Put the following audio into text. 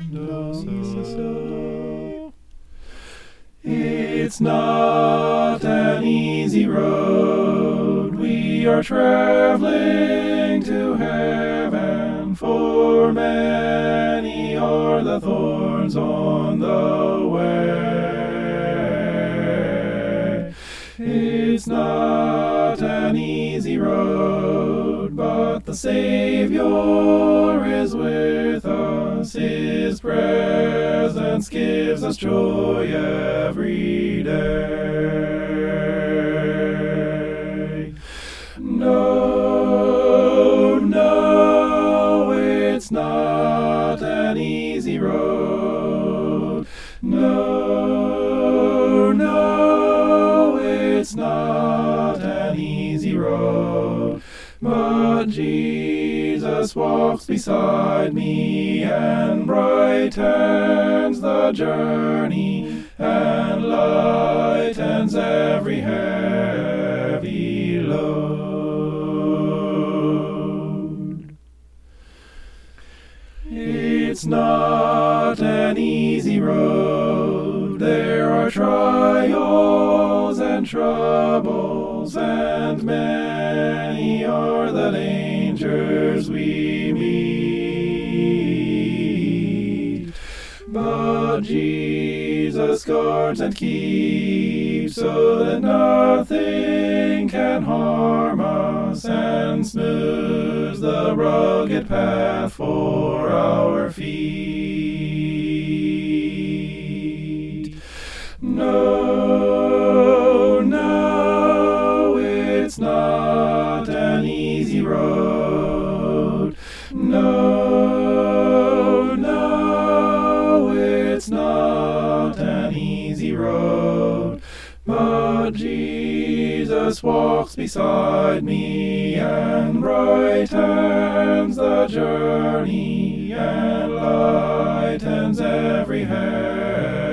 It's not an easy road we are traveling to heaven, for many are the thorns on the way. It's not an easy road, but the Savior is with us. His presence gives us joy every day. No, no, it's not an easy road. No, no, it's not an easy road. But Jesus walks beside me and brightens the journey and lightens every heavy load. It's not an easy road. There are trials and troubles, and many are the dangers we meet. But Jesus guards and keeps so that nothing can harm us, and smooths the rugged path for our feet. No, no, it's not an easy road. No, no, it's not an easy road. But Jesus walks beside me and brightens the journey and lightens every head.